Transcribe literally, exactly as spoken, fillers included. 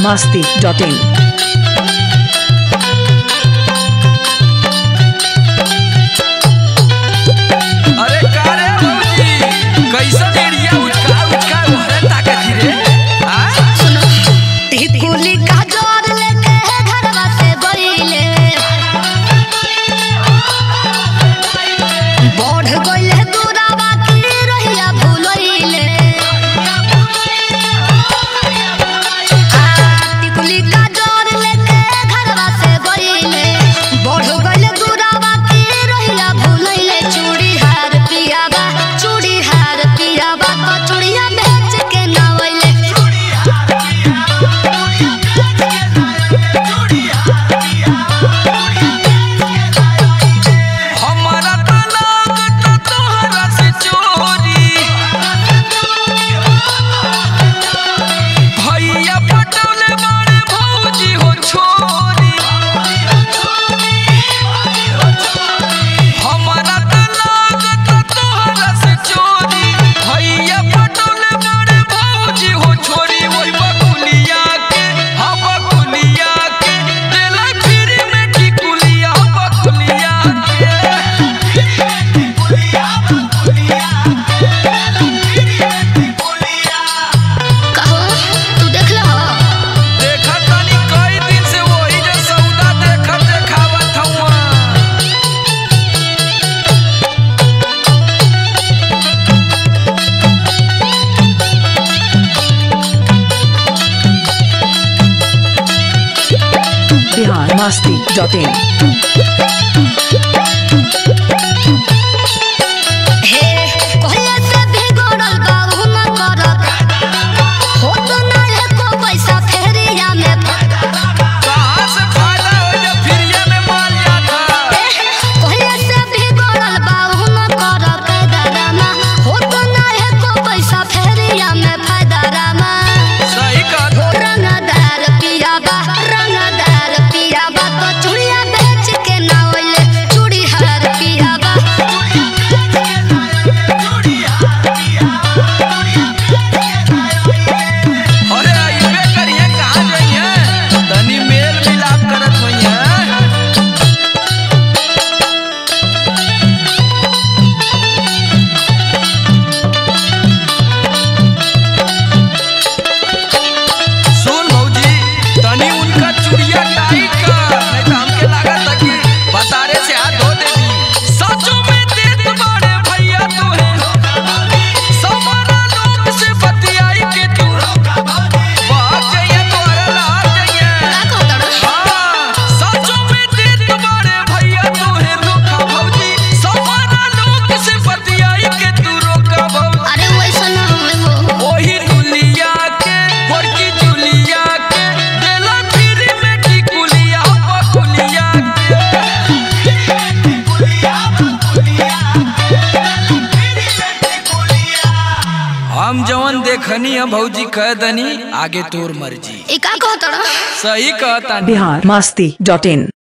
masti dot in. अरे का रे भौजी कैसा देड़िया उचका उचका उहरे ताकत रे आ सुनो टिकुली का जोर लेके घरवा से बइले बढ़ गइले दूरावा की रहिया भूलइले टिकुली का जोर लेके घरवा से बइले बढ़ गइले दूरावा की रहिया भूलइले चूड़ी हार पियावा चूड़ी हार पियावा तो चूड़िया बेच के नावइले हमारा तलाक तो तोहरा से चोरी भैया पटौले बड़े भौजी हो छोरी हमारा तलाक तो तोहरा से चोरी भैया पटौले बड़े भौजी हो छोरी वही बकुलिया के हाँ बकुलिया के देला फिर में टिकुलिया बकुलिया के कहो तू देख लो देखा तानी कई दिन से वही जो सौदा देखत देखावत हउआ Bihar masti dot in. हे कहले से बिगड़ल बाहु न करत हो तो ना एको पैसा फेरिया में कहाँ से फायदा हो जब फिरिया में माल जाता कहले से बिगड़ल बाहु न करत दादामा हो तो ना एको पैसा फेरिया में फायदा रामा सही कहत हो रंगदार पियाबा रंगदार पियाबा तो चूड़िया बेच के ना ओइले चूड़ी हार पियाबा अरे अइबे करिए कहाँ जाइए तनी मेल मिलाप करत होइए सुन भौजी तनी उनका चुड़िया टाइट कर नहीं तो हमके लागत है कि बतारे से हाथ धो देगी सचो में देत बड़े भैया तोहे समारा लोग से बतियाई के तू भाग जाइए तोहरा लाग जाइए का कहत हाँ सचो में देत बड़े भैया तोहे रोका भौजी समारा लोग से बतियाई के तू रोका भौजी अरे वैसा ना हो ओही दुलिया के गोरकी जुलिया के देला फिर में टिकुलिया बकुलिया के हम जवन देखनी है भौजी कह दनी आगे तोर मर्जी ई का कहत सही कहता Bihar masti dot in.